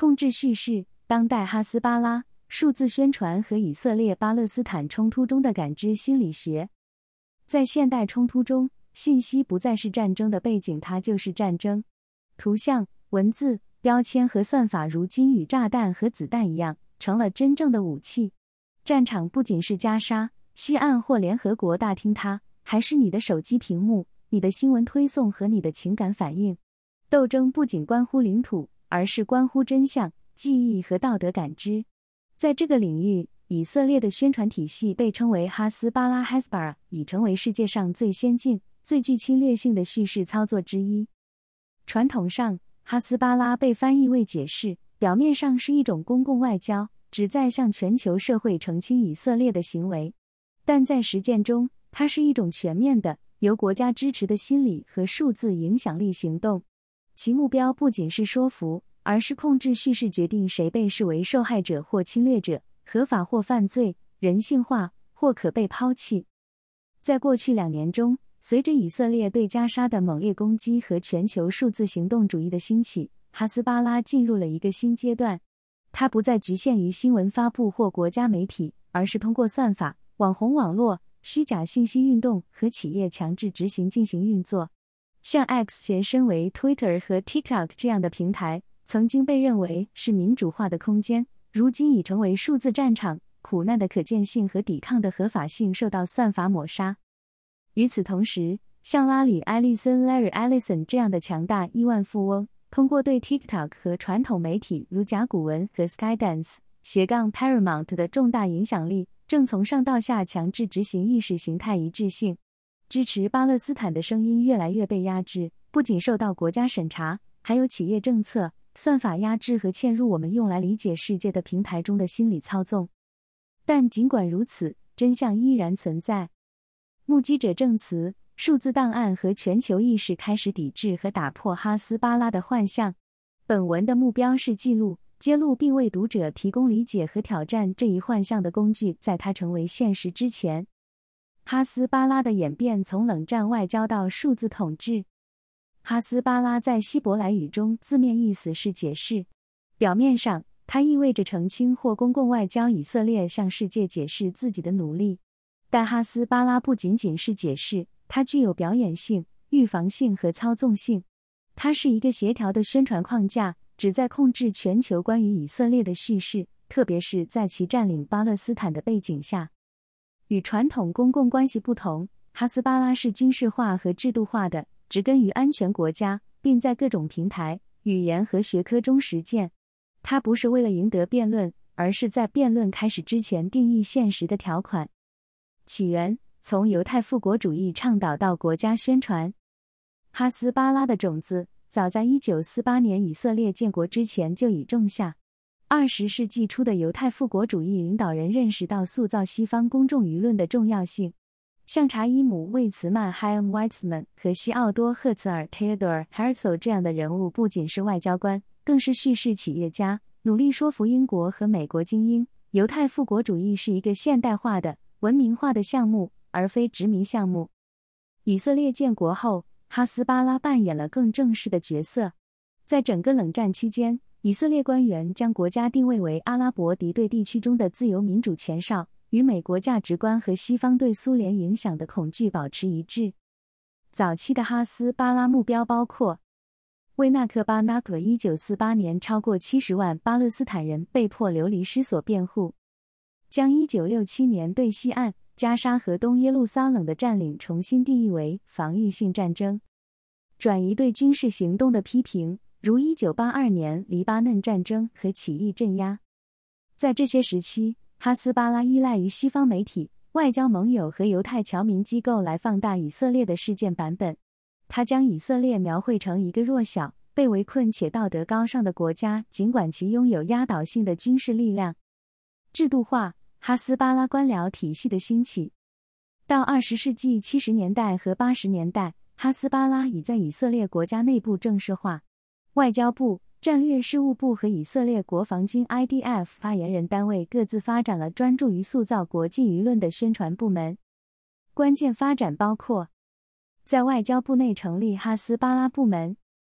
控制叙事，当代哈斯巴拉、数字宣传和以色列巴勒斯坦冲突中的感知心理学。在现代冲突中，信息不再是战争的背景，它就是战争。图像、文字、标签和算法如今与炸弹和子弹一样，成了真正的武器。战场不仅是加沙、西岸或联合国大厅，它还是你的手机屏幕、你的新闻推送和你的情感反应。斗争不仅关乎领土，而是关乎真相、记忆和道德感知。在这个领域，以色列的宣传体系被称为哈斯巴拉 Hezbollah， 已成为世界上最先进、最具侵略性的叙事操作之一。传统上，哈斯巴拉被翻译为解释，表面上是一种公共外交，旨在向全球社会澄清以色列的行为。但在实践中，它是一种全面的、由国家支持的心理和数字影响力行动。其目标不仅是说服，而是控制叙事，决定谁被视为受害者或侵略者，合法或犯罪，人性化或可被抛弃。在过去2年中，随着以色列对加沙的猛烈攻击和全球数字行动主义的兴起，哈斯巴拉进入了一个新阶段。它不再局限于新闻发布或国家媒体，而是通过算法、网红网络、虚假信息运动和企业强制执行进行运作。像 X 前身为 Twitter 和 TikTok 这样的平台，曾经被认为是民主化的空间，如今已成为数字战场，苦难的可见性和抵抗的合法性受到算法抹杀。与此同时，像拉里·埃利森 Larry Ellison 这样的强大亿万富翁，通过对 TikTok 和传统媒体如甲骨文和 Skydance-Paramount 的重大影响力，正从上到下强制执行意识形态一致性。支持巴勒斯坦的声音越来越被压制，不仅受到国家审查，还有企业政策、算法压制和嵌入我们用来理解世界的平台中的心理操纵。但尽管如此，真相依然存在。目击者证词、数字档案和全球意识开始抵制和打破哈斯巴拉的幻象。本文的目标是记录、揭露并为读者提供理解和挑战这一幻象的工具，在它成为现实之前。哈斯巴拉的演变从冷战外交到数字统治。哈斯巴拉在希伯来语中字面意思是解释，表面上它意味着澄清或公共外交以色列向世界解释自己的努力。但哈斯巴拉不仅仅是解释，它具有表演性、预防性和操纵性。它是一个协调的宣传框架，旨在控制全球关于以色列的叙事，特别是在其占领巴勒斯坦的背景下。与传统公共关系不同，哈斯巴拉是军事化和制度化的，植根于安全国家，并在各种平台、语言和学科中实践。它不是为了赢得辩论，而是在辩论开始之前定义现实的条款。起源：从犹太复国主义倡导到国家宣传。哈斯巴拉的种子早在1948年以色列建国之前就已种下。20世纪初的犹太复国主义领导人认识到塑造西方公众舆论的重要性。像查伊姆·魏茨曼 （Chaim Weizmann） 和西奥多·赫茨尔 （Theodor Herzl） 这样的人物，不仅是外交官，更是叙事企业家，努力说服英国和美国精英，犹太复国主义是一个现代化的、文明化的项目，而非殖民项目。以色列建国后，哈斯巴拉扮演了更正式的角色。在整个冷战期间，以色列官员将国家定位为阿拉伯敌对地区中的自由民主前哨，与美国价值观和西方对苏联影响的恐惧保持一致。早期的哈斯巴拉目标包括为纳克巴纳克1948年超过70万巴勒斯坦人被迫流离失所辩护，将1967年对西岸、加沙和东耶路撒冷的占领重新定义为防御性战争，转移对军事行动的批评，如1982年黎巴嫩战争和起义镇压。在这些时期，哈斯巴拉依赖于西方媒体、外交盟友和犹太侨民机构来放大以色列的事件版本。他将以色列描绘成一个弱小、被围困且道德高尚的国家，尽管其拥有压倒性的军事力量。制度化：哈斯巴拉官僚体系的兴起。到20世纪70年代和80年代，哈斯巴拉已在以色列国家内部正式化。外交部、战略事务部和以色列国防军 IDF 发言人单位各自发展了专注于塑造国际舆论的宣传部门。关键发展包括：在外交部内成立哈斯巴拉部门，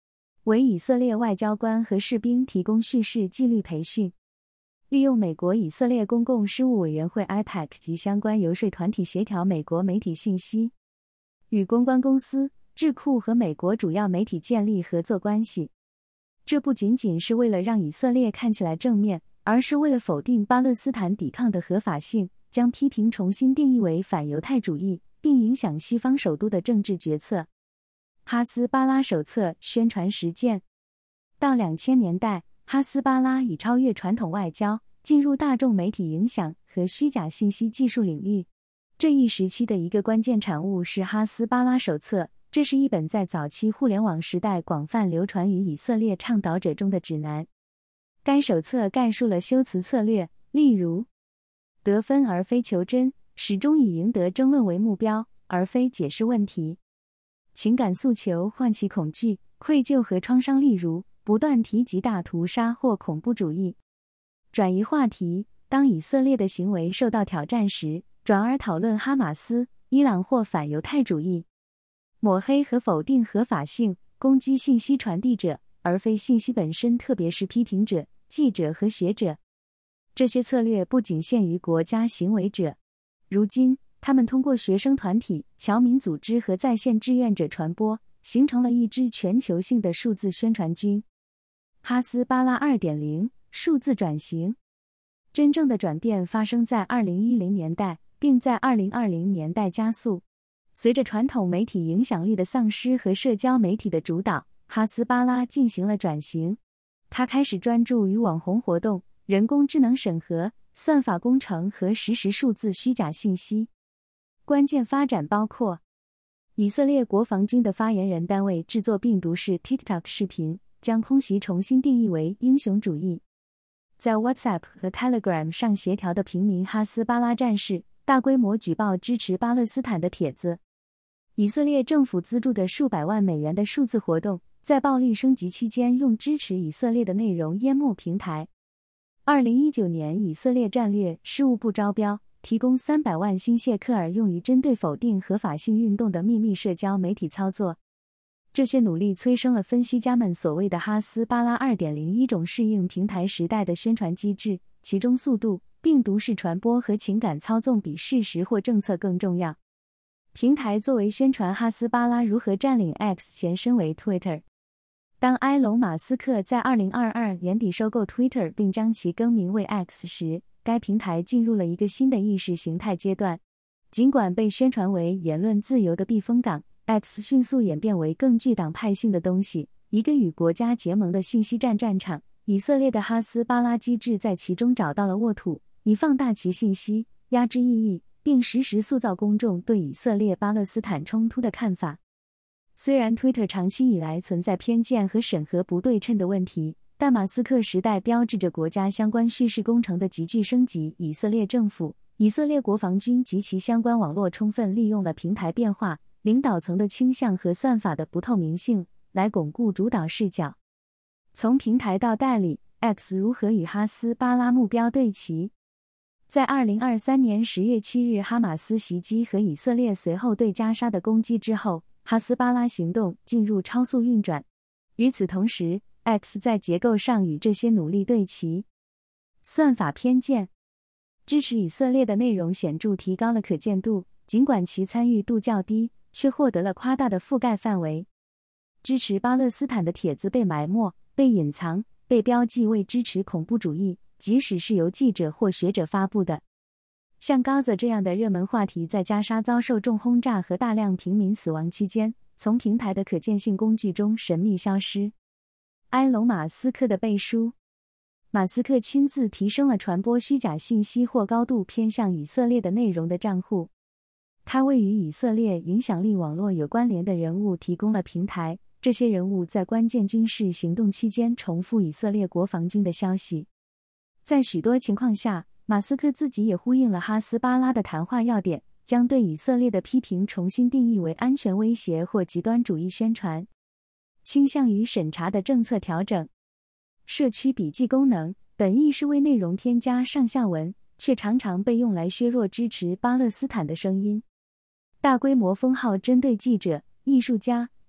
为以色列外交官和士兵提供叙事纪律培训，利用美国以色列公共事务委员会 IPAC 及相关游说团体协调美国媒体信息，与公关公司、智库和美国主要媒体建立合作关系。这不仅仅是为了让以色列看起来正面，而是为了否定巴勒斯坦抵抗的合法性，将批评重新定义为反犹太主义，并影响西方首都的政治决策。哈斯巴拉手册宣传实践。到2000年代，哈斯巴拉已超越传统外交，进入大众媒体影响和虚假信息技术领域。这一时期的一个关键产物是哈斯巴拉手册，这是一本在早期互联网时代广泛流传于以色列倡导者中的指南。该手册概述了修辞策略，例如得分而非求真，始终以赢得争论为目标，而非解释问题。情感诉求唤起恐惧、愧疚和创伤，例如不断提及大屠杀或恐怖主义。转移话题，当以色列的行为受到挑战时，转而讨论哈马斯、伊朗或反犹太主义。抹黑和否定合法性，攻击信息传递者，而非信息本身，特别是批评者、记者和学者。这些策略不仅限于国家行为者，如今他们通过学生团体、侨民组织和在线志愿者传播，形成了一支全球性的数字宣传军。哈斯巴拉 2.0 数字转型。真正的转变发生在2010年代，并在2020年代加速。随着传统媒体影响力的丧失和社交媒体的主导，哈斯巴拉进行了转型。他开始专注于网红活动、人工智能审核、算法工程和实时数字虚假信息。关键发展包括以色列国防军的发言人单位制作病毒式 TikTok 视频，将空袭重新定义为英雄主义。在 WhatsApp 和 Telegram 上协调的平民哈斯巴拉战士大规模举报支持巴勒斯坦的帖子。以色列政府资助的数百万美元的数字活动，在暴力升级期间用支持以色列的内容淹没平台。2019年，以色列战略事务部招标，提供300万新谢克尔用于针对否定合法性运动的秘密社交媒体操作。这些努力催生了分析家们所谓的哈斯巴拉 2.0 一种适应平台时代的宣传机制，其中速度、病毒式传播和情感操纵比事实或政策更重要。平台作为宣传哈斯巴拉如何占领 X 前身为 Twitter。当埃隆·马斯克在2022年底收购 Twitter 并将其更名为 X 时，该平台进入了一个新的意识形态阶段。尽管被宣传为言论自由的避风港， X 迅速演变为更具党派性的东西，一个与国家结盟的信息战场。以色列的哈斯巴拉机制在其中找到了沃土，以放大其信息、压制异议，并实时塑造公众对以色列巴勒斯坦冲突的看法。虽然 Twitter 长期以来存在偏见和审核不对称的问题，但马斯克时代标志着国家相关叙事工程的急剧升级。以色列政府、以色列国防军及其相关网络充分利用了平台变化、领导层的倾向和算法的不透明性，来巩固主导视角。从平台到代理， X 如何与哈斯巴拉目标对齐？在2023年10月7日哈马斯袭击和以色列随后对加沙的攻击之后，哈斯巴拉行动进入超速运转。与此同时， X 在结构上与这些努力对齐。算法偏见。支持以色列的内容显著提高了可见度，尽管其参与度较低，却获得了夸大的覆盖范围。支持巴勒斯坦的帖子被埋没、被隐藏、被标记为支持恐怖主义，即使是由记者或学者发布的。像 Gaza 这样的热门话题在加沙遭受重轰炸和大量平民死亡期间，从平台的可见性工具中神秘消失。埃隆·马斯克的背书。马斯克亲自提升了传播虚假信息或高度偏向以色列的内容的账户。他为与以色列影响力网络有关联的人物提供了平台，这些人物在关键军事行动期间重复以色列国防军的消息。在许多情况下，马斯克自己也呼应了哈斯巴拉的谈话要点，将对以色列的批评重新定义为安全威胁或极端主义宣传。倾向于审查的政策调整。社区笔记功能本意是为内容添加上下文，却常常被用来削弱支持巴勒斯坦的声音。大规模封号针对记者、艺术家、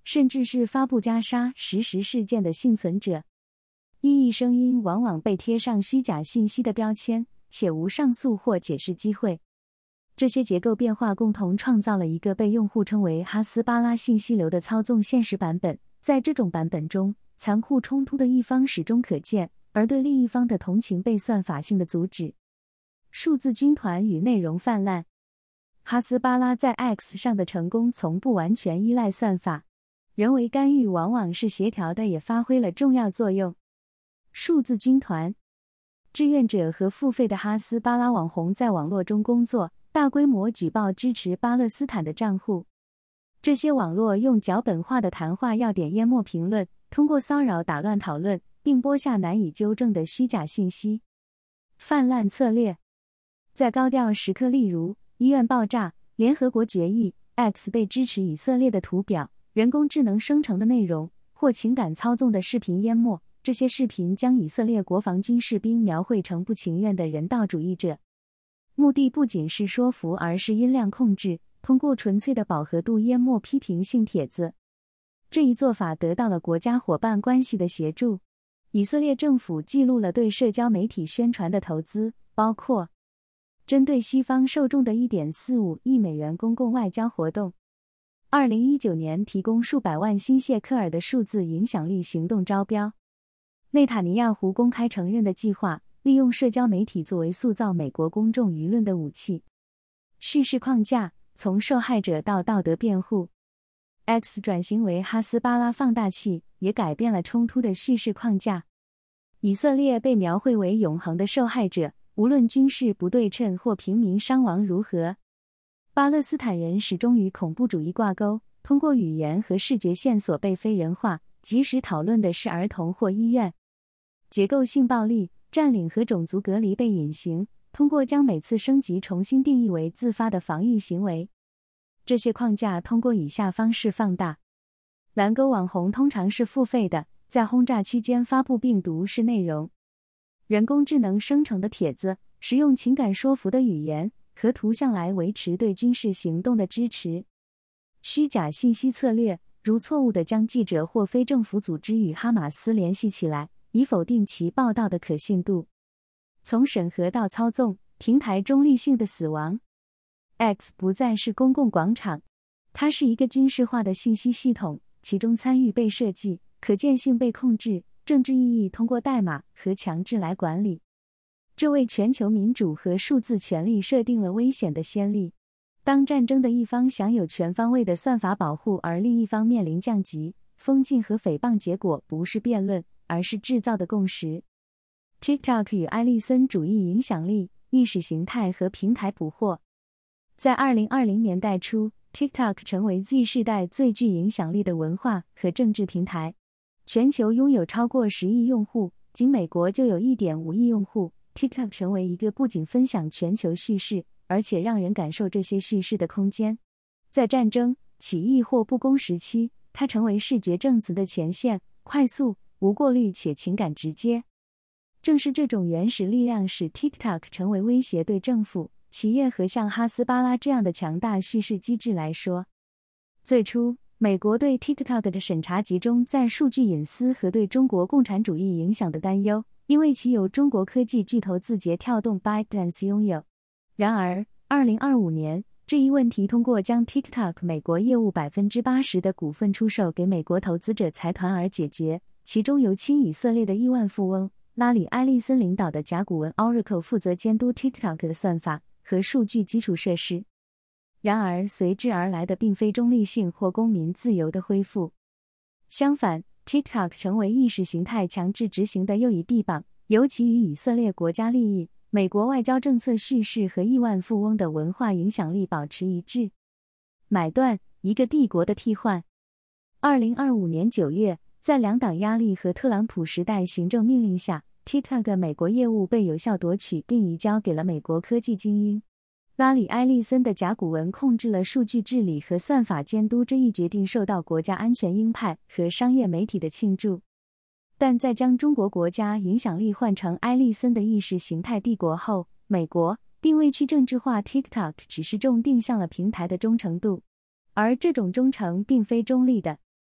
甚至是发布加沙实时事件的幸存者。异议声音往往被贴上虚假信息的标签，且无上诉或解释机会。这些结构变化共同创造了一个被用户称为哈斯巴拉信息流的操纵现实版本。在这种版本中，残酷冲突的一方始终可见，而对另一方的同情被算法性的阻止。数字军团与内容泛滥。哈斯巴拉在 X 上的成功从不完全依赖算法，人为干预往往是协调的，也发挥了重要作用。数字军团，志愿者和付费的哈斯巴拉网红在网络中工作，大规模举报支持巴勒斯坦的账户。这些网络用脚本化的谈话要点淹没评论，通过骚扰打乱讨论，并播下难以纠正的虚假信息。泛滥策略，在高调时刻，例如医院爆炸、联合国决议、X 被支持以色列的图表、人工智能生成的内容或情感操纵的视频淹没，这些视频将以色列国防军士兵描绘成不情愿的人道主义者。目的不仅是说服，而是音量控制，通过纯粹的饱和度淹没批评性帖子。这一做法得到了国家伙伴关系的协助。以色列政府记录了对社交媒体宣传的投资，包括针对西方受众的 1.45 亿美元公共外交活动。2019年提供数百万新谢克尔的数字影响力行动招标。内塔尼亚胡公开承认的计划，利用社交媒体作为塑造美国公众舆论的武器。叙事框架，从受害者到道德辩护。X 转型为哈斯巴拉放大器，也改变了冲突的叙事框架。以色列被描绘为永恒的受害者，无论军事不对称或平民伤亡如何。巴勒斯坦人始终与恐怖主义挂钩，通过语言和视觉线索被非人化，即使讨论的是儿童或医院。结构性暴力、占领和种族隔离被隐形，通过将每次升级重新定义为自发的防御行为。这些框架通过以下方式放大。蓝勾网红通常是付费的，在轰炸期间发布病毒式内容。人工智能生成的帖子，使用情感说服的语言和图像来维持对军事行动的支持。虚假信息策略，如错误地将记者或非政府组织与哈马斯联系起来，以否定其报道的可信度。从审核到操纵，平台中立性的死亡。X 不再是公共广场，它是一个军事化的信息系统，其中参与被设计，可见性被控制，政治意义通过代码和强制来管理。这为全球民主和数字权利设定了危险的先例。当战争的一方享有全方位的算法保护，而另一方面临降级、封禁和诽谤，结果不是辩论，而是制造的共识。TikTok 与艾利森主义影响力、意识形态和平台捕获。在2020年代初， TikTok 成为 Z 世代最具影响力的文化和政治平台。全球拥有超过10亿用户，仅美国就有 1.5 亿用户。TikTok 成为一个不仅分享全球叙事，而且让人感受这些叙事的空间。在战争、起义或不公时期，它成为视觉证词的前线，快速、无过滤且情感直接。正是这种原始力量使 TikTok 成为威胁对政府、企业和像哈斯巴拉这样的强大叙事机制来说。最初，美国对 TikTok 的审查集中在数据隐私和对中国共产主义影响的担忧，因为其由中国科技巨头字节跳动 ByteDance 拥有。然而，2025年，这一问题通过将 TikTok 美国业务 80% 的股份出售给美国投资者财团而解决，其中由亲以色列的亿万富翁拉里·埃利森领导的甲骨文 Oracle 负责监督 TikTok 的算法和数据基础设施。然而，随之而来的并非中立性或公民自由的恢复。相反， TikTok 成为意识形态强制执行的又一臂膀，尤其与以色列国家利益、美国外交政策叙事和亿万富翁的文化影响力保持一致。买断，一个帝国的替换。2025年9月，在两党压力和特朗普时代行政命令下， TikTok 的美国业务被有效夺取并移交给了美国科技精英。拉里·埃利森的甲骨文控制了数据治理和算法监督，这一决定受到国家安全鹰派和商业媒体的庆祝。但在将中国国家影响力换成埃利森的意识形态帝国后，美国并未去政治化 TikTok， 只是重定向了平台的忠诚度。而这种忠诚并非中立的。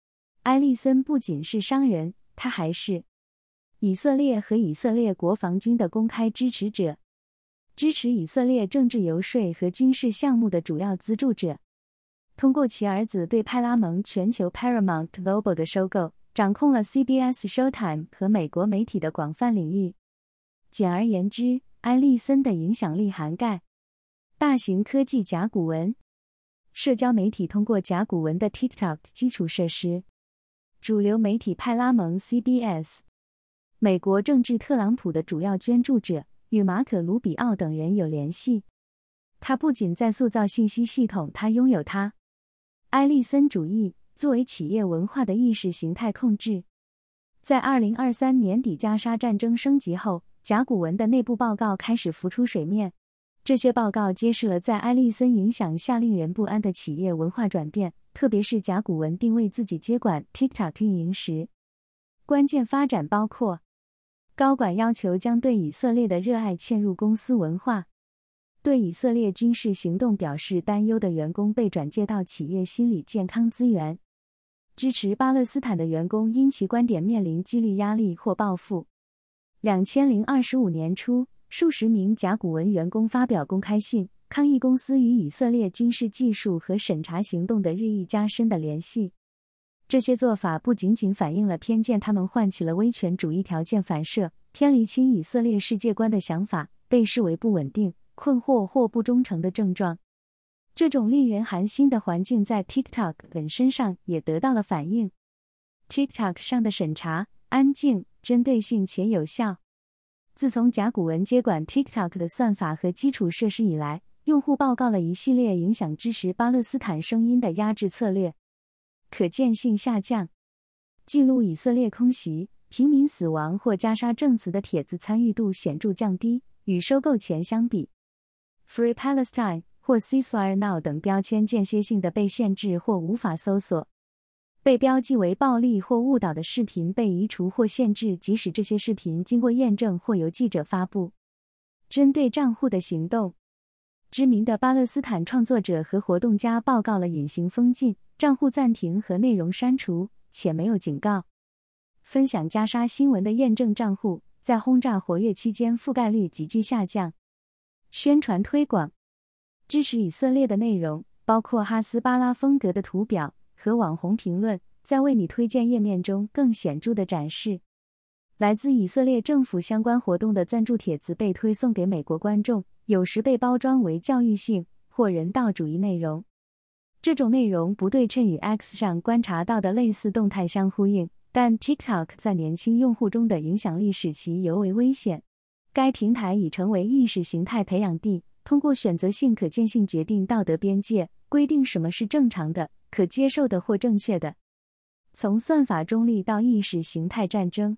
埃利森不仅是商人，他还是以色列和以色列国防军的公开支持者，支持以色列政治游说和军事项目的主要资助者。通过其儿子对派拉蒙全球 Paramount Global 的收购，掌控了 CBS、Showtime 和美国媒体的广泛领域。简而言之，埃利森的影响力涵盖大型科技甲骨文、社交媒体通过甲骨文的 TikTok 基础设施、主流媒体派拉蒙 CBS、美国政治特朗普的主要捐助者与马可·卢比奥等人有联系。他不仅在塑造信息系统，他拥有它。埃利森主义作为企业文化的意识形态控制。在2023年底加沙战争升级后，甲骨文的内部报告开始浮出水面。这些报告揭示了在埃利森影响下令人不安的企业文化转变，特别是甲骨文定位自己接管 TikTok 运营时。关键发展包括高管要求将对以色列的热爱嵌入公司文化，对以色列军事行动表示担忧的员工被转介到企业心理健康资源，支持巴勒斯坦的员工因其观点面临纪律压力或报复。2025年初，数十名甲骨文员工发表公开信，抗议公司与以色列军事技术和审查行动的日益加深的联系。这些做法不仅仅反映了偏见，他们唤起了威权主义条件反射，偏离亲以色列世界观的想法，被视为不稳定、困惑或不忠诚的症状。这种令人寒心的环境在 TikTok 本身上也得到了反应。TikTok 上的审查安静、针对性且有效。自从甲骨文接管 TikTok 的算法和基础设施以来，用户报告了一系列影响支持巴勒斯坦声音的压制策略。可见性下降，记录以色列空袭、平民死亡或加沙证词的帖子参与度显著降低，与收购前相比。Free Palestine 或 Ceasefire Now 等标签间歇性的被限制或无法搜索。被标记为暴力或误导的视频被移除或限制，即使这些视频经过验证或由记者发布。针对账户的行动，知名的巴勒斯坦创作者和活动家报告了隐形封禁、账户暂停和内容删除，且没有警告。分享加沙新闻的验证账户在轰炸活跃期间覆盖率急剧下降。宣传推广，支持以色列的内容包括哈斯巴拉风格的图表和网红评论，在为你推荐页面中更显著地展示。来自以色列政府相关活动的赞助帖子被推送给美国观众，有时被包装为教育性或人道主义内容。这种内容不对称与 X 上观察到的类似动态相呼应，但 TikTok 在年轻用户中的影响力使其尤为危险。该平台已成为意识形态培养地，通过选择性可见性决定道德边界，规定什么是正常的、可接受的或正确的。从算法中立到意识形态战争，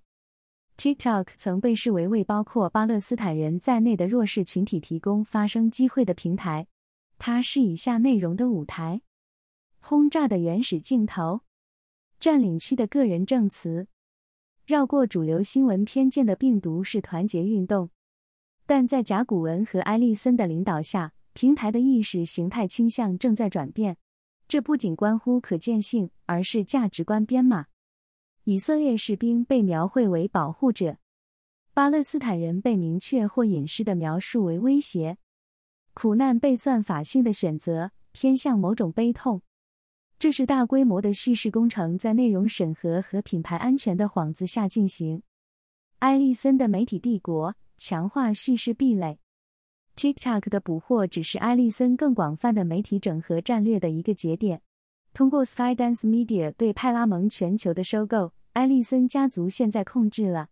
TikTok 曾被视为为包括巴勒斯坦人在内的弱势群体提供发声机会的平台。它是以下内容的舞台：轰炸的原始镜头，占领区的个人证词，绕过主流新闻偏见的病毒式团结运动。但在甲骨文和埃利森的领导下，平台的意识形态倾向正在转变。这不仅关乎可见性，而是价值观编码。以色列士兵被描绘为保护者，巴勒斯坦人被明确或隐式的描述为威胁。苦难被算法性的选择，偏向某种悲痛。这是大规模的叙事工程在内容审核和品牌安全的幌子下进行。埃利森的媒体帝国，强化叙事壁垒。TikTok 的捕获只是埃利森更广泛的媒体整合战略的一个节点。通过 Skydance Media 对派拉蒙全球的收购，埃利森家族现在控制了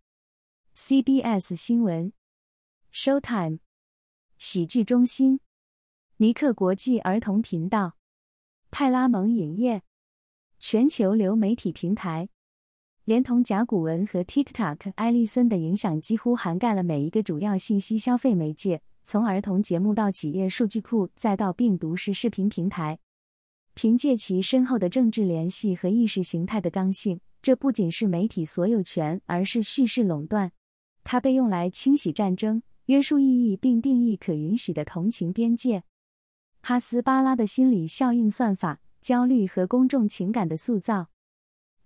CBS 新闻、Showtime、喜剧中心、尼克国际儿童频道、派拉蒙影业、全球流媒体平台。连同甲骨文和 TikTok， 埃利森的影响几乎涵盖了每一个主要信息消费媒介，从儿童节目到企业数据库，再到病毒式视频平台。凭借其深厚的政治联系和意识形态的刚性，这不仅是媒体所有权，而是叙事垄断。它被用来清洗战争、约束意义并定义可允许的同情边界。哈斯巴拉的心理效应算法、焦虑和公众情感的塑造。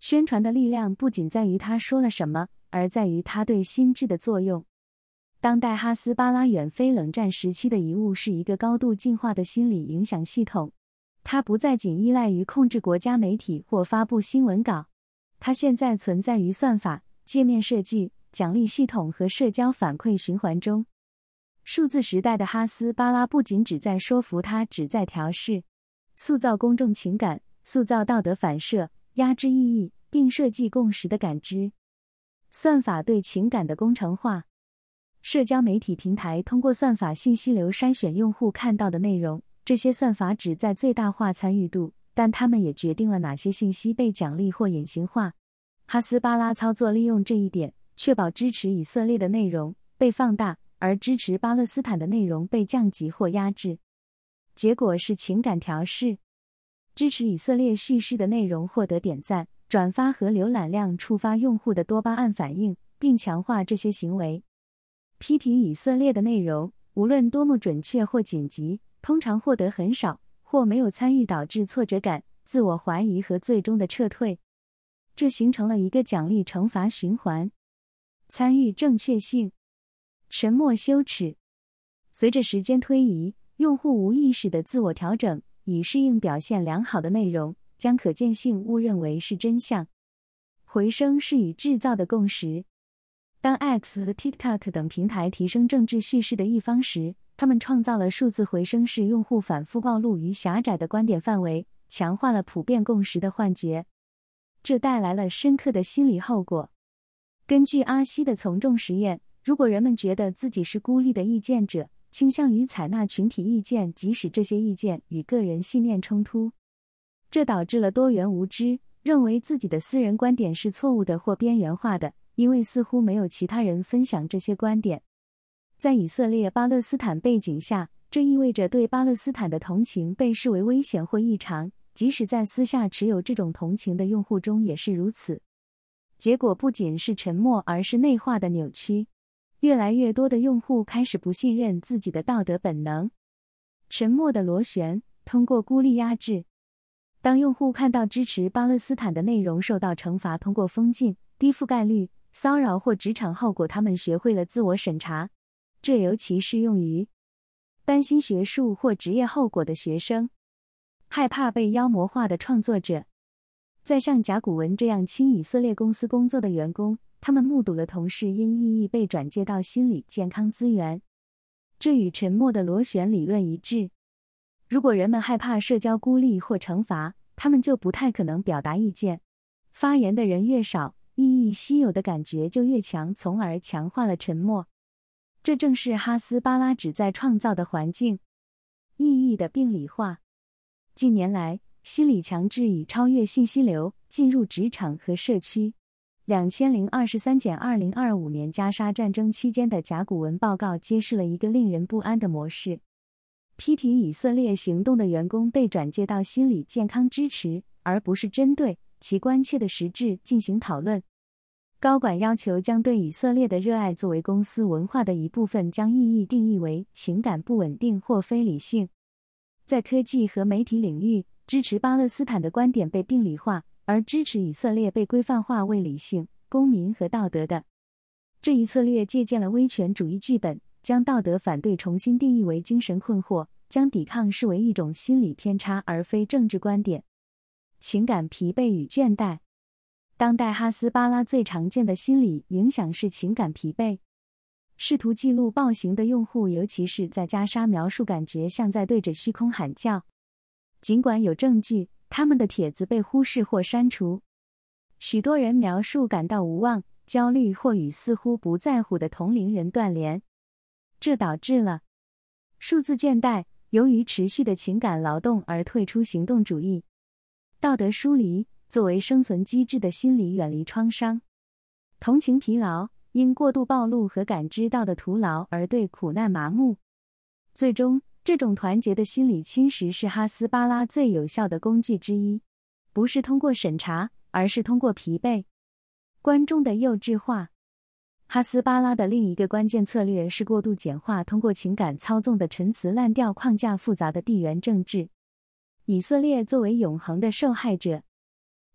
宣传的力量不仅在于他说了什么，而在于他对心智的作用。当代哈斯巴拉远非冷战时期的遗物，是一个高度进化的心理影响系统。它不再仅依赖于控制国家媒体或发布新闻稿，它现在存在于算法、界面设计、奖励系统和社交反馈循环中。数字时代的哈斯巴拉不仅旨在说服，它旨在调试、塑造公众情感，塑造道德反射，压制意义，并设计共识的感知。算法对情感的工程化。社交媒体平台通过算法信息流筛选用户看到的内容，这些算法旨在最大化参与度，但它们也决定了哪些信息被奖励或隐形化。哈斯巴拉操作利用这一点，确保支持以色列的内容被放大，而支持巴勒斯坦的内容被降级或压制。结果是情感调试。支持以色列叙事的内容获得点赞、转发和浏览量，触发用户的多巴胺反应，并强化这些行为。批评以色列的内容，无论多么准确或紧急，通常获得很少或没有参与，导致挫折感、自我怀疑和最终的撤退。这形成了一个奖励惩罚循环。参与正确性。沉默羞耻。随着时间推移，用户无意识的自我调整，以适应表现良好的内容，将可见性误认为是真相。回声是与制造的共识。当 X 和 TikTok 等平台提升政治叙事的一方时，他们创造了数字回声，使用户反复暴露于狭窄的观点范围，强化了普遍共识的幻觉。这带来了深刻的心理后果。根据阿西的从众实验，如果人们觉得自己是孤立的意见者，倾向于采纳群体意见，即使这些意见与个人信念冲突。这导致了多元无知，认为自己的私人观点是错误的或边缘化的，因为似乎没有其他人分享这些观点。在以色列巴勒斯坦背景下，这意味着对巴勒斯坦的同情被视为危险或异常，即使在私下持有这种同情的用户中也是如此。结果不仅是沉默，而是内化的扭曲。越来越多的用户开始不信任自己的道德本能。沉默的螺旋，通过孤立压制。当用户看到支持巴勒斯坦的内容受到惩罚，通过封禁、低覆盖率、骚扰或职场后果，他们学会了自我审查。这尤其适用于担心学术或职业后果的学生，害怕被妖魔化的创作者。在像甲骨文这样亲以色列公司工作的员工，他们目睹了同事因异议被转介到心理健康资源。这与沉默的螺旋理论一致。如果人们害怕社交孤立或惩罚，他们就不太可能表达意见。发言的人越少，意义稀有的感觉就越强，从而强化了沉默。这正是哈斯巴拉旨在创造的环境。意义的病理化。近年来，心理强制已超越信息流，进入职场和社区。2023-2025年加沙战争期间的甲骨文报告揭示了一个令人不安的模式。批评以色列行动的员工被转介到心理健康支持，而不是针对其关切的实质进行讨论。高管要求将对以色列的热爱作为公司文化的一部分，将意义定义为情感不稳定或非理性。在科技和媒体领域，支持巴勒斯坦的观点被病理化，而支持以色列被规范化为理性、公民和道德的。这一策略借鉴了威权主义剧本，将道德反对重新定义为精神困惑，将抵抗视为一种心理偏差而非政治观点。情感疲惫与倦怠。当代哈斯巴拉最常见的心理影响是情感疲惫。试图记录暴行的用户，尤其是在加沙，描述感觉像在对着虚空喊叫。尽管有证据，他们的帖子被忽视或删除。许多人描述感到无望、焦虑或与似乎不在乎的同龄人断联。这导致了数字倦怠，由于持续的情感劳动而退出行动主义。道德疏离，作为生存机制的心理远离创伤。同情疲劳，因过度暴露和感知到的徒劳而对苦难麻木。最终，这种团结的心理侵蚀是哈斯巴拉最有效的工具之一，不是通过审查，而是通过疲惫。观众的幼稚化。哈斯巴拉的另一个关键策略是过度简化通过情感操纵的陈词滥调框架复杂的地缘政治。以色列作为永恒的受害者。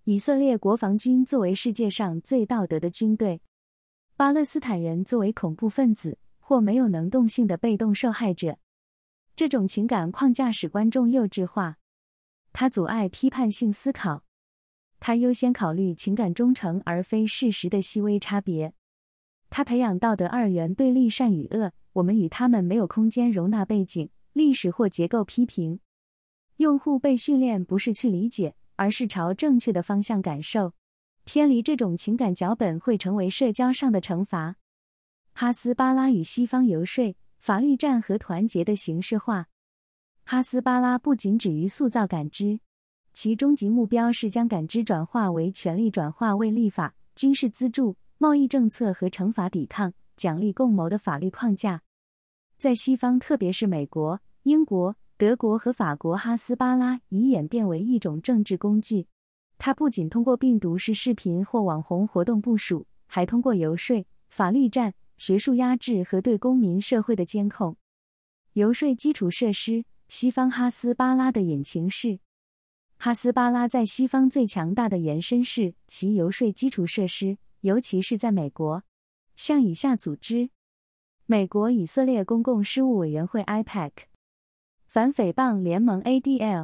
以色列国防军作为世界上最道德的军队，巴勒斯坦人作为恐怖分子或没有能动性的被动受害者。这种情感框架使观众幼稚化，它阻碍批判性思考，它优先考虑情感忠诚而非事实的细微差别，它培养道德二元对立善与恶，我们与他们没有空间容纳背景、历史或结构批评。用户被训练不是去理解，而是朝正确的方向感受。偏离这种情感脚本会成为社交上的惩罚。哈斯巴拉与西方游说、法律战和团结的形式化。哈斯巴拉不仅止于塑造感知，其终极目标是将感知转化为权力，转化为立法、军事资助、贸易政策和惩罚抵抗、奖励共谋的法律框架。在西方，特别是美国、英国、德国和法国，哈斯巴拉已演变为一种政治工具。它不仅通过病毒式视频或网红活动部署，还通过游说、法律战、学术压制和对公民社会的监控。游说基础设施，西方哈斯巴拉的引擎是。哈斯巴拉在西方最强大的延伸是其游说基础设施，尤其是在美国。像以下组织：美国以色列公共事务委员会 IPAC、 反诽谤联盟 ADL、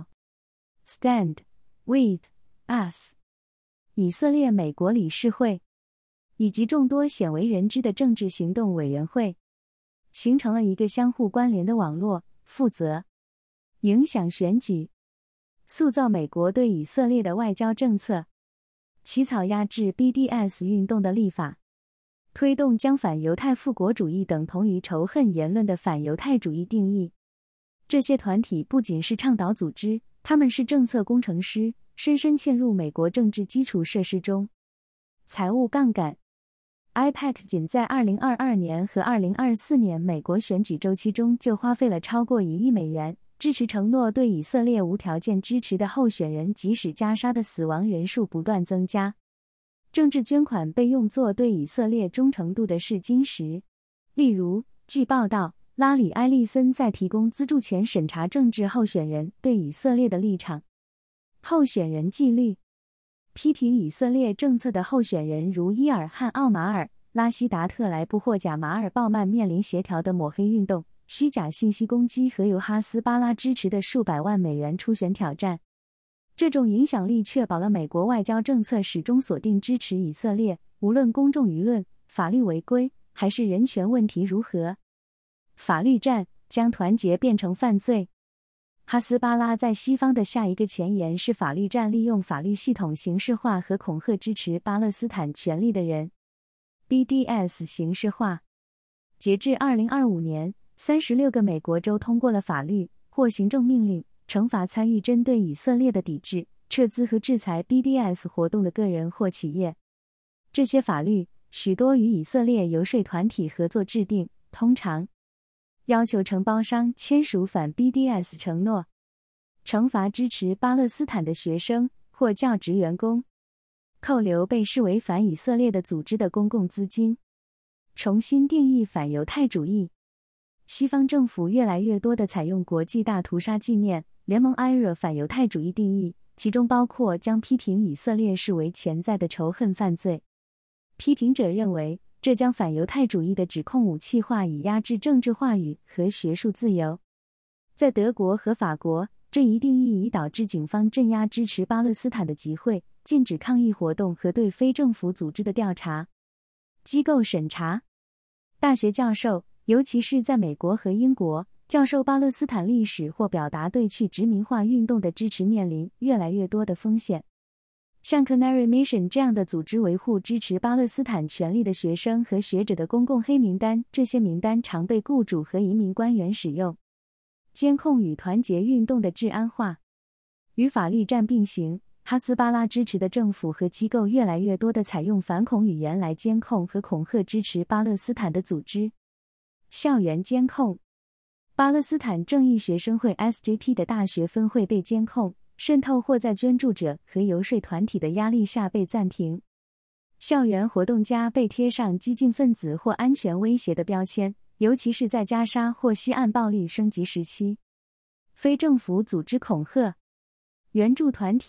Stand With Us、 以色列美国理事会，以及众多鲜为人知的政治行动委员会，形成了一个相互关联的网络，负责影响选举，塑造美国对以色列的外交政策，起草压制 BDS 运动的立法，推动将反犹太复国主义等同于仇恨言论的反犹太主义定义。这些团体不仅是倡导组织，他们是政策工程师，深深嵌入美国政治基础设施中。财务杠杆。IPAC 仅在2022年和2024年美国选举周期中就花费了超过1亿美元，支持承诺对以色列无条件支持的候选人，即使加沙的死亡人数不断增加。政治捐款被用作对以色列忠诚度的试金石。例如，据报道，拉里·埃利森在提供资助前审查政治候选人对以色列的立场。候选人纪律。批评以色列政策的候选人如伊尔汗·奥马尔、拉希达·特莱布或贾马尔·鲍曼面临协调的抹黑运动、虚假信息攻击和由哈斯巴拉支持的数百万美元初选挑战。这种影响力确保了美国外交政策始终锁定支持以色列，无论公众舆论、法律违规还是人权问题如何。法律战将团结变成犯罪。哈斯巴拉在西方的下一个前沿是法律战，利用法律系统形式化和恐吓支持巴勒斯坦权利的人。BDS 形式化。截至2025年，36个美国州通过了法律或行政命令，惩罚参与针对以色列的抵制、撤资和制裁 BDS 活动的个人或企业。这些法律许多与以色列游说团体合作制定，通常要求承包商签署反 BDS 承诺，惩罚支持巴勒斯坦的学生或教职员工，扣留被视为反以色列的组织的公共资金，重新定义反犹太主义。西方政府越来越多地采用国际大屠杀纪念联盟 IRA 反犹太主义定义，其中包括将批评以色列视为潜在的仇恨犯罪。批评者认为，这将反犹太主义的指控武器化，以压制政治话语和学术自由。在德国和法国，这一定义已导致警方镇压支持巴勒斯坦的集会，禁止抗议活动和对非政府组织的调查。机构审查。大学教授，尤其是在美国和英国，教授巴勒斯坦历史或表达对去殖民化运动的支持，面临越来越多的风险。像 Canary Mission 这样的组织维护支持巴勒斯坦权利的学生和学者的公共黑名单，这些名单常被雇主和移民官员使用。监控与团结运动的治安化。与法律战并行，哈斯巴拉支持的政府和机构越来越多地采用反恐语言来监控和恐吓支持巴勒斯坦的组织。校园监控。巴勒斯坦正义学生会 SJP 的大学分会被监控，渗透或在捐助者和游说团体的压力下被暂停。校园活动家被贴上激进分子或安全威胁的标签，尤其是在加沙或西岸暴力升级时期。非政府组织恐吓。援助团体、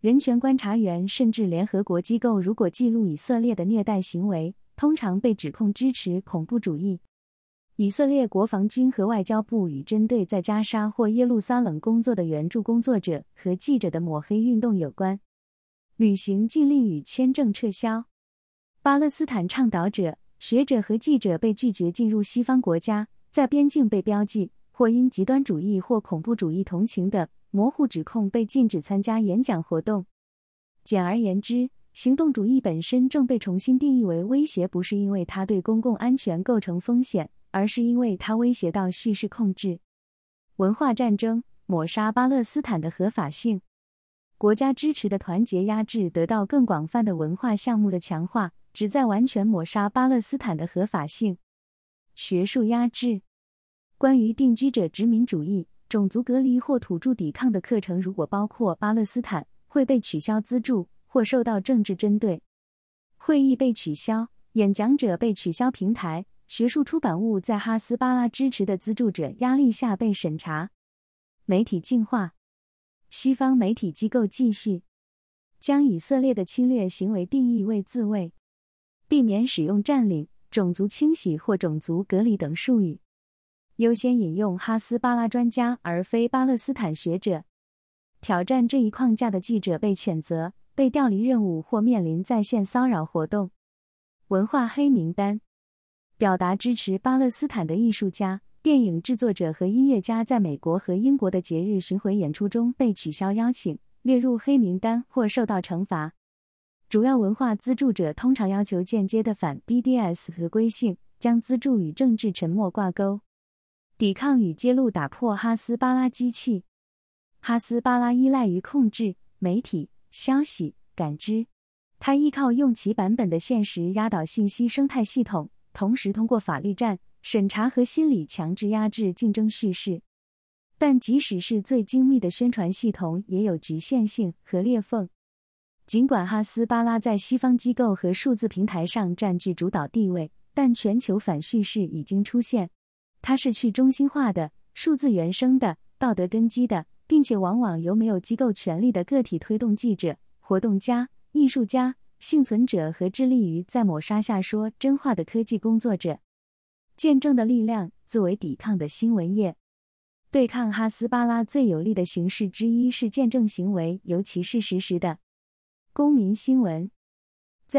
人权观察员甚至联合国机构如果记录以色列的虐待行为，通常被指控支持恐怖主义。以色列国防军和外交部与针对在加沙或耶路撒冷工作的援助工作者和记者的抹黑运动有关。旅行禁令与签证撤销。巴勒斯坦倡导者、学者和记者被拒绝进入西方国家，在边境被标记或因极端主义或恐怖主义同情的模糊指控被禁止参加演讲活动。简而言之，行动主义本身正被重新定义为威胁，不是因为它对公共安全构成风险，而是因为它威胁到叙事控制。文化战争，抹杀巴勒斯坦的合法性。国家支持的团结压制得到更广泛的文化项目的强化，旨在完全抹杀巴勒斯坦的合法性。学术压制。关于定居者殖民主义、种族隔离或土著抵抗的课程，如果包括巴勒斯坦，会被取消资助或受到政治针对。会议被取消，演讲者被取消平台，学术出版物在哈斯巴拉支持的资助者压力下被审查。媒体净化。西方媒体机构继续将以色列的侵略行为定义为自卫，避免使用占领、种族清洗或种族隔离等术语，优先引用哈斯巴拉专家而非巴勒斯坦学者。挑战这一框架的记者被谴责、被调离任务或面临在线骚扰活动。文化黑名单。表达支持巴勒斯坦的艺术家、电影制作者和音乐家在美国和英国的节日巡回演出中被取消邀请，列入黑名单或受到惩罚。主要文化资助者通常要求间接的反 BDS 合规性，将资助与政治沉默挂钩。抵抗与揭露打破哈斯巴拉机器。哈斯巴拉依赖于控制、媒体、消息、感知。它依靠用其版本的现实压倒信息生态系统，同时通过法律战、审查和心理强制压制竞争叙事。但即使是最精密的宣传系统也有局限性和裂缝。尽管哈斯巴拉在西方机构和数字平台上占据主导地位，但全球反叙事已经出现。它是去中心化的、数字原生的、道德根基的，并且往往由没有机构权力的个体推动记者、活动家、艺术家、幸存者和致力于在抹杀下说真话的科技工作者。见证的力量作为抵抗的新闻业。对抗哈斯巴拉最有力的形式之一是见证行为，尤其是实时的公民新闻。在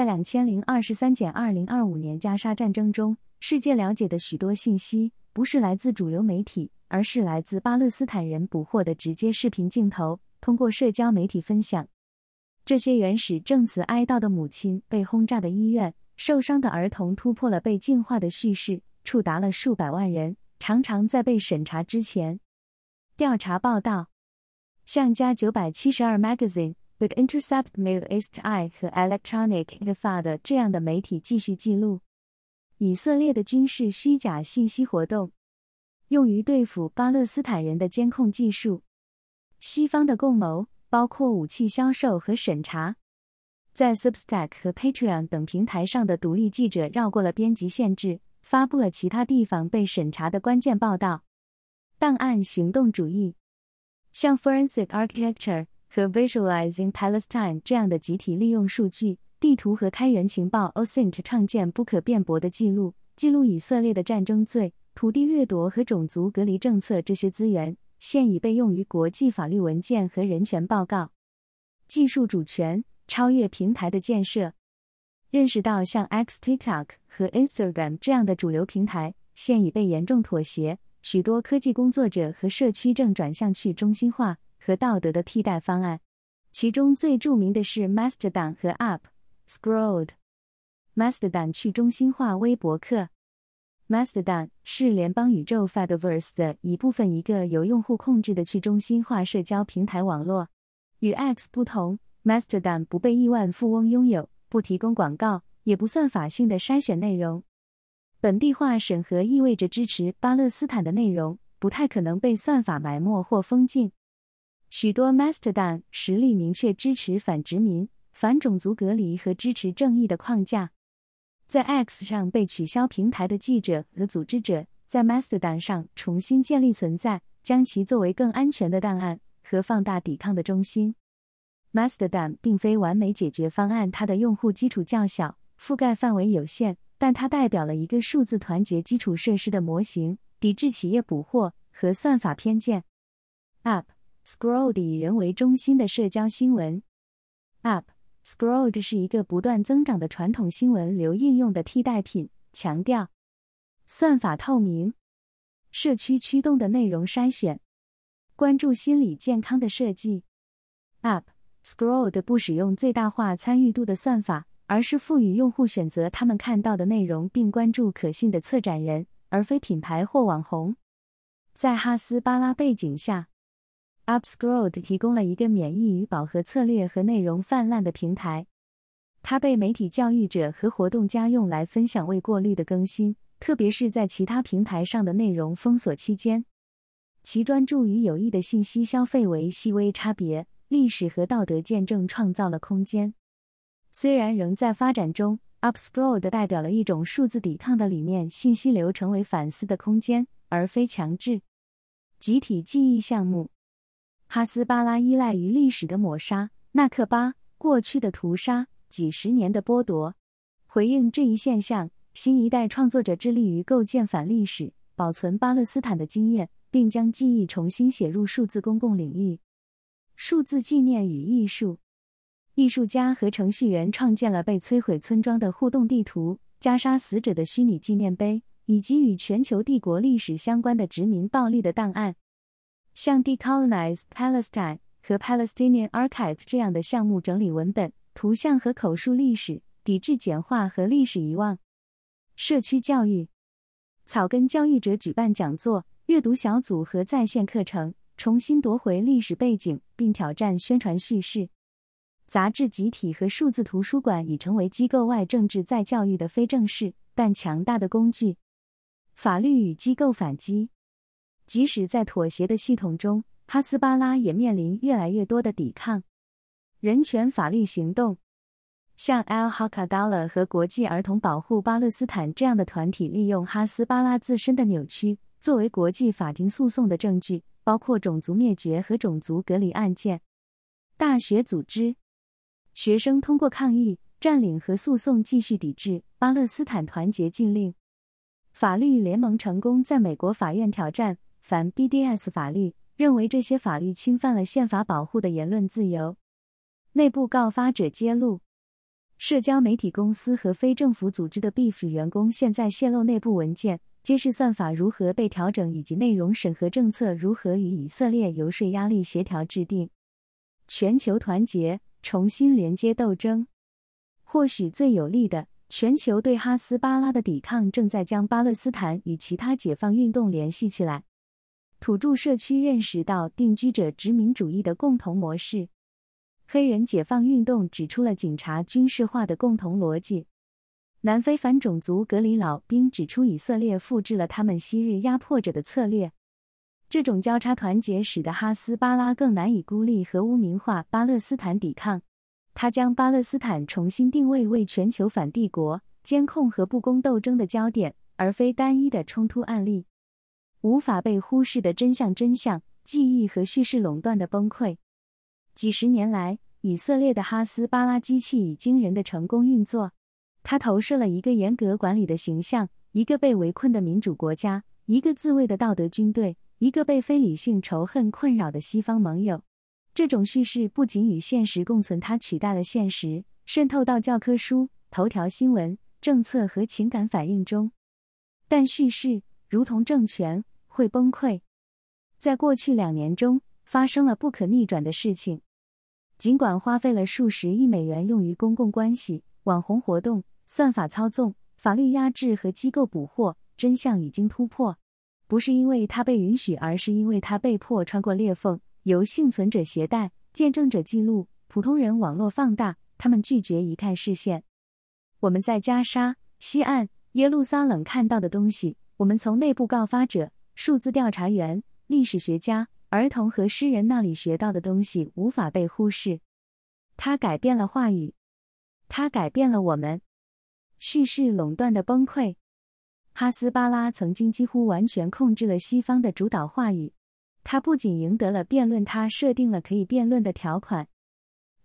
2023-2025年加沙战争中，世界了解的许多信息不是来自主流媒体，而是来自巴勒斯坦人捕获的直接视频镜头，通过社交媒体分享。这些原始证词哀悼的母亲、被轰炸的医院、受伤的儿童突破了被净化的叙事，触达了数百万人，常常在被审查之前。调查报道。像加972 Magazine、The Intercept、Middle East Eye 和 Electronic Intifada 这样的媒体继续记录以色列的军事虚假信息活动，用于对付巴勒斯坦人的监控技术。西方的共谋包括武器销售和审查。在 Substack 和 Patreon 等平台上的独立记者绕过了编辑限制，发布了其他地方被审查的关键报道。档案行动主义。像 Forensic Architecture 和 Visualizing Palestine 这样的集体利用数据、地图和开源情报 OSINT 创建不可辩驳的记录以色列的战争罪、土地掠夺和种族隔离政策，这些资源现已被用于国际法律文件和人权报告。技术主权超越平台的建设。认识到像 X、TikTok 和 Instagram 这样的主流平台现已被严重妥协，许多科技工作者和社区正转向去中心化和道德的替代方案。其中最著名的是 Mastodon 和 Up-Scrolled。Mastodon 去中心化微博客。Mastodon 是联邦宇宙 Fediverse 的一部分，一个由用户控制的去中心化社交平台网络。与 X 不同， Mastodon 不被亿万富翁拥有，不提供广告，也不算法性的筛选内容。本地化审核意味着支持巴勒斯坦的内容不太可能被算法埋没或封禁。许多 Mastodon 实力明确支持反殖民、反种族隔离和支持正义的框架。在 X 上被取消平台的记者和组织者在 Mastodon 上重新建立存在，将其作为更安全的档案和放大抵抗的中心。 Mastodon 并非完美解决方案，它的用户基础较小，覆盖范围有限，但它代表了一个数字团结基础设施的模型，抵制企业捕获和算法偏见。Upscrolled 以人为中心的社交新闻。Upscrolled 是一个不断增长的传统新闻流应用的替代品，强调算法透明、社区驱动的内容筛选、关注心理健康的设计。Upscrolled 不使用最大化参与度的算法，而是赋予用户选择他们看到的内容并关注可信的策展人，而非品牌或网红。在哈斯巴拉背景下， Upscrolled 提供了一个免疫与饱和策略和内容泛滥的平台。它被媒体教育者和活动家用来分享未过滤的更新，特别是在其他平台上的内容封锁期间。其专注于有益的信息消费为细微差别，历史和道德见证创造了空间。虽然仍在发展中， Upscrolled 代表了一种数字抵抗的理念，信息流成为反思的空间，而非强制。集体记忆项目。哈斯巴拉依赖于历史的抹杀、纳克巴、过去的屠杀、几十年的剥夺。回应这一现象，新一代创作者致力于构建反历史、保存巴勒斯坦的经验，并将记忆重新写入数字公共领域。数字纪念与艺术。艺术家和程序员创建了被摧毁村庄的互动地图、加沙死者的虚拟纪念碑，以及与全球帝国历史相关的殖民暴力的档案。像 Decolonize Palestine 和 Palestinian Archive 这样的项目整理文本、图像和口述历史，抵制简化和历史遗忘。社区教育。草根教育者举办讲座、阅读小组和在线课程，重新夺回历史背景，并挑战宣传叙事。杂志集体和数字图书馆已成为机构外政治再教育的非正式但强大的工具。法律与机构反击。即使在妥协的系统中，哈斯巴拉也面临越来越多的抵抗。人权法律行动。像 Al-Haqq 和国际儿童保护巴勒斯坦这样的团体利用哈斯巴拉自身的扭曲，作为国际法庭诉讼的证据，包括种族灭绝和种族隔离案件。大学组织。学生通过抗议、占领和诉讼继续抵制巴勒斯坦团结禁令。法律联盟成功在美国法院挑战反 BDS 法律，认为这些法律侵犯了宪法保护的言论自由。内部告发者揭露。社交媒体公司和非政府组织的 Beef 员工现在泄露内部文件，揭示算法如何被调整以及内容审核政策如何与以色列游说压力协调制定。全球团结，重新连接斗争。或许最有力的，全球对哈斯巴拉的抵抗正在将巴勒斯坦与其他解放运动联系起来。土著社区认识到定居者殖民主义的共同模式。黑人解放运动指出了警察军事化的共同逻辑。南非反种族隔离老兵指出以色列复制了他们昔日压迫者的策略。这种交叉团结使得哈斯巴拉更难以孤立和污名化巴勒斯坦抵抗。它将巴勒斯坦重新定位为全球反帝国、监控和不公斗争的焦点，而非单一的冲突案例。无法被忽视的真相，记忆和叙事垄断的崩溃。几十年来，以色列的哈斯巴拉机器以惊人的成功运作。它投射了一个严格管理的形象，一个被围困的民主国家，一个自卫的道德军队，一个被非理性仇恨困扰的西方盟友。这种叙事不仅与现实共存，它取代了现实，渗透到教科书、头条新闻、政策和情感反应中。但叙事，如同政权，会崩溃。在过去2年中，发生了不可逆转的事情。尽管花费了数十亿美元用于公共关系、网红活动、算法操纵、法律压制和机构捕获，真相已经突破。不是因为它被允许，而是因为它被迫穿过裂缝，由幸存者携带、见证者记录、普通人网络放大，他们拒绝一看视线。我们在加沙、西岸、耶路撒冷看到的东西，我们从内部告发者、数字调查员、历史学家、儿童和诗人那里学到的东西无法被忽视。它改变了话语，它改变了我们。叙事垄断的崩溃。哈斯巴拉曾经几乎完全控制了西方的主导话语。它不仅赢得了辩论，它设定了可以辩论的条款。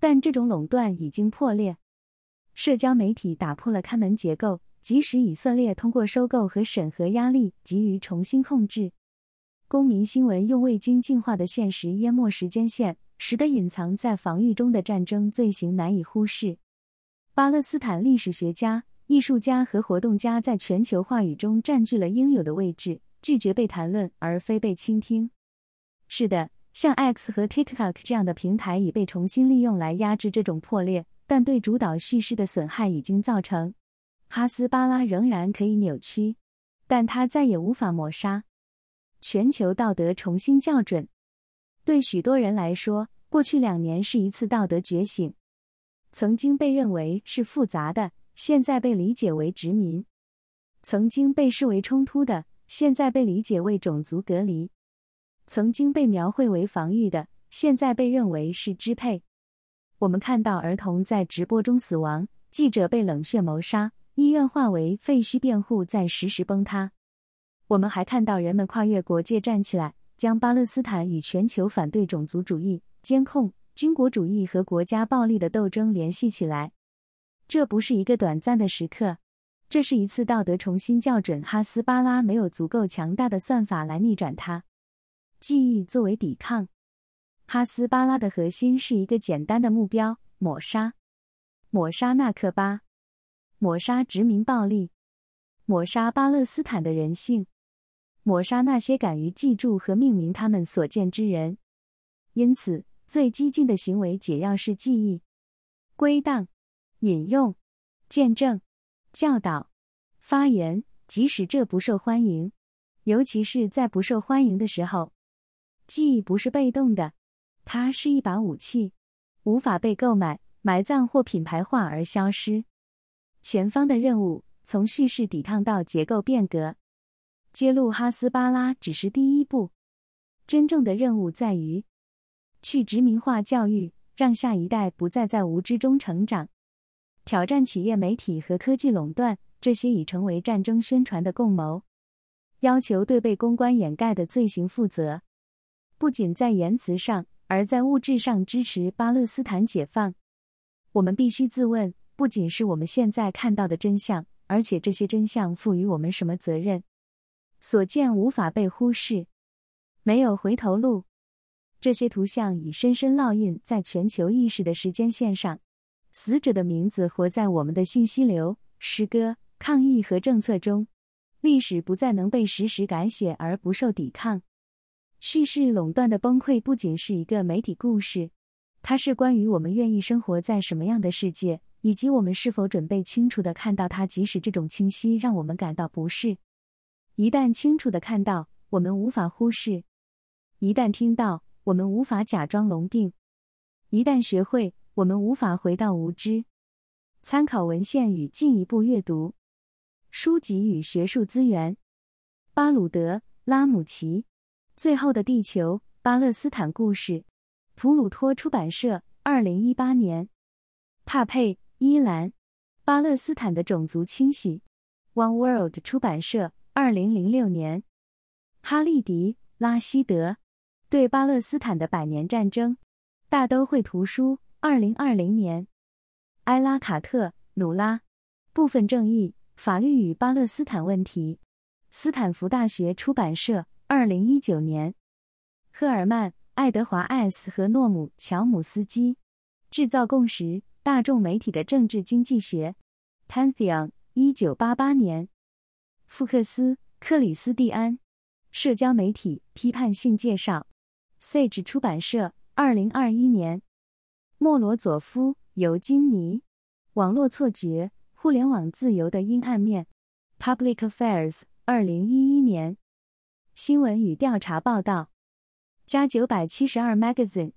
但这种垄断已经破裂。社交媒体打破了看门结构，即使以色列通过收购和审核压力急于重新控制。公民新闻用未经净化的现实淹没时间线，使得隐藏在防御中的战争罪行难以忽视。巴勒斯坦历史学家、艺术家和活动家在全球话语中占据了应有的位置，拒绝被谈论而非被倾听。是的，像 X 和 TikTok 这样的平台已被重新利用来压制这种破裂，但对主导叙事的损害已经造成。哈斯巴拉仍然可以扭曲，但它再也无法抹杀。全球道德重新校准。对许多人来说，过去2年是一次道德觉醒。曾经被认为是复杂的，现在被理解为殖民；曾经被视为冲突的，现在被理解为种族隔离；曾经被描绘为防御的，现在被认为是支配。我们看到儿童在直播中死亡，记者被冷血谋杀，医院化为废墟，辩护在实时崩塌。我们还看到人们跨越国界站起来，将巴勒斯坦与全球反对种族主义、监控、军国主义和国家暴力的斗争联系起来。这不是一个短暂的时刻，这是一次道德重新校准。哈斯巴拉没有足够强大的算法来逆转它。记忆作为抵抗。哈斯巴拉的核心是一个简单的目标：抹杀。抹杀纳克巴，抹杀殖民暴力，抹杀巴勒斯坦的人性，抹杀那些敢于记住和命名他们所见之人。因此，最激进的行为解药是记忆、归档、引用、见证、教导、发言，即使这不受欢迎，尤其是在不受欢迎的时候。记忆不是被动的，它是一把武器，无法被购买、埋葬或品牌化而消失。前方的任务，从叙事抵抗到结构变革。揭露哈斯巴拉只是第一步，真正的任务在于去殖民化教育，让下一代不再在无知中成长。挑战企业媒体和科技垄断，这些已成为战争宣传的共谋。要求对被公关掩盖的罪行负责。不仅在言辞上，而在物质上支持巴勒斯坦解放。我们必须自问，不仅是我们现在看到的真相，而且这些真相赋予我们什么责任？所见无法被忽视，没有回头路。这些图像已深深烙印在全球意识的时间线上，死者的名字活在我们的信息流、诗歌、抗议和政策中。历史不再能被实时改写而不受抵抗。叙事垄断的崩溃不仅是一个媒体故事，它是关于我们愿意生活在什么样的世界，以及我们是否准备清楚地看到它，即使这种清晰让我们感到不适。一旦清楚地看到，我们无法忽视；一旦听到，我们无法假装聋病；一旦学会，我们无法回到无知。参考文献与进一步阅读。书籍与学术资源。巴鲁德·拉姆齐，最后的地球：巴勒斯坦故事。普鲁托出版社，2018年。帕佩，伊兰。巴勒斯坦的种族清洗。One World 出版社，2006年。哈利迪·拉希德，对巴勒斯坦的100年战争。大都会图书，2020年。埃拉卡特，努拉。部分正义：法律与巴勒斯坦问题。斯坦福大学出版社，2019年。赫尔曼·爱德华 ·S. 和诺姆·乔姆斯基，制造共识：大众媒体的政治经济学。Pantheon， 1988年。福克斯·克里斯蒂安，社交媒体批判性介绍。Sage 出版社，2021年。莫罗佐夫、尤金尼，网络错觉：互联网自由的阴暗面。Public Affairs， 2011年。新闻与调查报道。加972 Magazine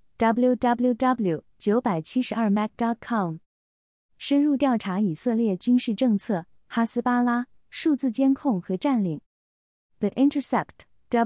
www.972mag.com 深入调查以色列军事政策、哈斯巴拉、数字监控和占领。The Intercept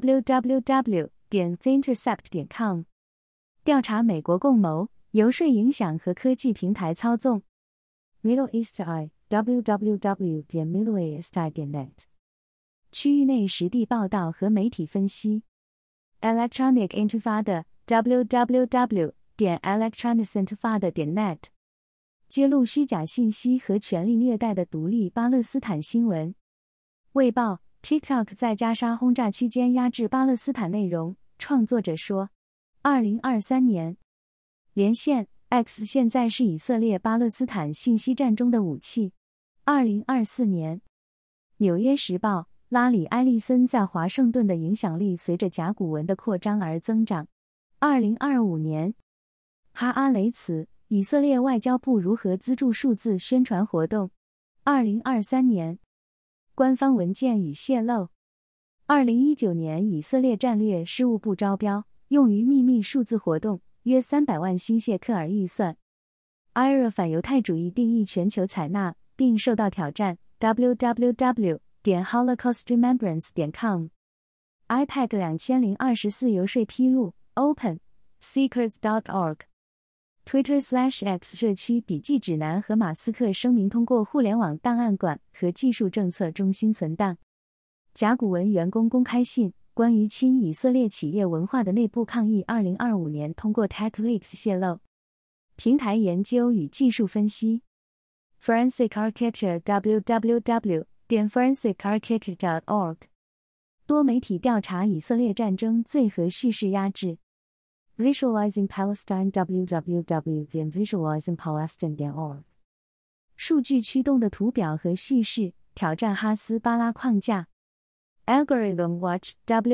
www.theintercept.com 调查美国共谋、游说影响和科技平台操纵。Middle East Eye www.middleeasteye.net 区域内实地报道和媒体分析。Electronic Intifada www electronicentfad.net 揭露虚假信息和权力虐待的独立巴勒斯坦新闻。卫报 TikTok 在加沙轰炸期间压制巴勒斯坦内容，创作者说。2023年。连线 X 现在是以色列巴勒斯坦信息战中的武器。2024年。纽约时报拉里·埃利森在华盛顿的影响力随着甲骨文的扩张而增长。2025年。哈阿雷茨以色列外交部如何资助数字宣传活动。2023年。官方文件与泄露。2019年以色列战略事务部招标，用于秘密数字活动，约300万新谢克尔预算。IRA 反犹太主义定义全球采纳，并受到挑战。www.holocaustremembrance.com IPAC 2024游说披露 Open Secrets.org Twitter/X 社区笔记指南和马斯克声明通过互联网档案馆和技术政策中心存档。甲骨文员工公开信，关于亲以色列企业文化的内部抗议2025年通过 TechLeaks 泄露。平台研究与技术分析。Forensic Architecture www.forensicarchitecture.org 多媒体调查以色列战争罪和叙事压制。Visualizing Palestine www.visualizingpalestine.org 数据驱动的图表和叙事，挑战哈斯巴拉框架。Algorithm Watch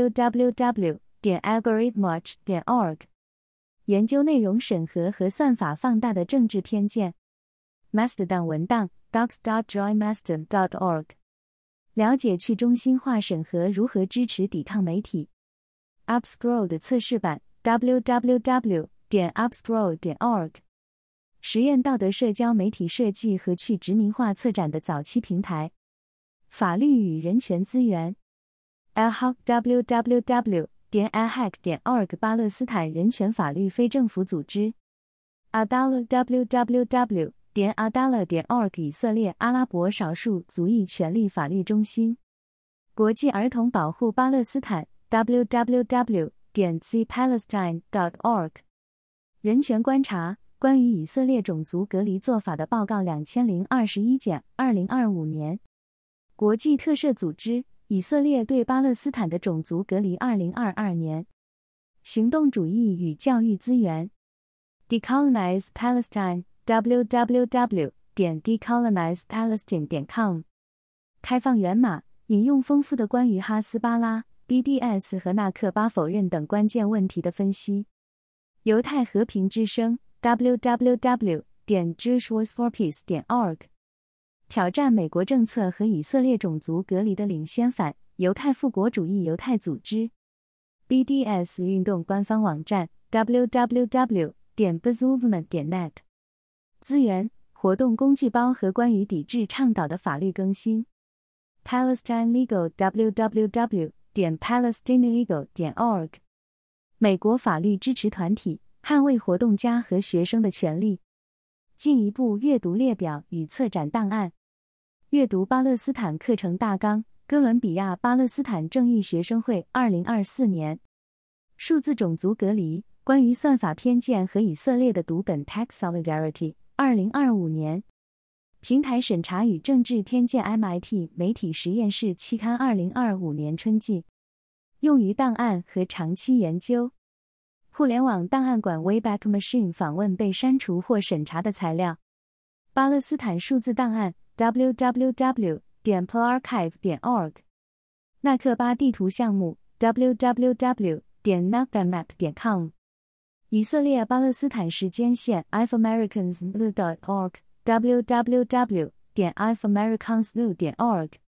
www.algorithmwatch.org 研究内容审核和算法放大的政治偏见。Mastodon 文档 docs.joinmastodon.org 了解去中心化审核如何支持抵抗媒体。Upscroll 的测试版www.upscroll.org 实验道德社交媒体设计和去殖民化策展的早期平台。法律与人权资源。ALHAQ www.alhaq.org 巴勒斯坦人权法律非政府组织。Adalah www.adalah.org 以色列阿拉伯少数族裔权利法律中心。国际儿童保护巴勒斯坦 www.cpalestine.org 人权观察关于以色列种族隔离做法的报告2021-2025年。国际特赦组织以色列对巴勒斯坦的种族隔离2022年。行动主义与教育资源。Decolonize Palestine www.decolonizepalestine.com 开放源码，引用丰富的关于哈斯巴拉、BDS 和纳克巴否认等关键问题的分析。犹太和平之声 www.jewishvoiceforpeace.org 挑战美国政策和以色列种族隔离的领先反犹太复国主义犹太组织。BDS 运动官方网站 www.bezmovement.net 资源、活动工具包和关于抵制倡导的法律更新。Palestine Legal www.palestinianlegal.org 美国法律支持团体，捍卫活动家和学生的权利。进一步阅读列表与策展档案。阅读巴勒斯坦课程大纲，哥伦比亚巴勒斯坦正义学生会2024年。数字种族隔离，关于算法偏见和以色列的读本 Tech Solidarity 2025年。平台审查与政治偏见 MIT 媒体实验室期刊2025年春季。用于档案和长期研究。互联网档案馆 Wayback Machine 访问被删除或审查的材料。巴勒斯坦数字档案 www.plarchive.org 纳克巴地图项目 www.nakbamap.com 以色列巴勒斯坦时间线 ifAmericans.org www.ifAmericans.org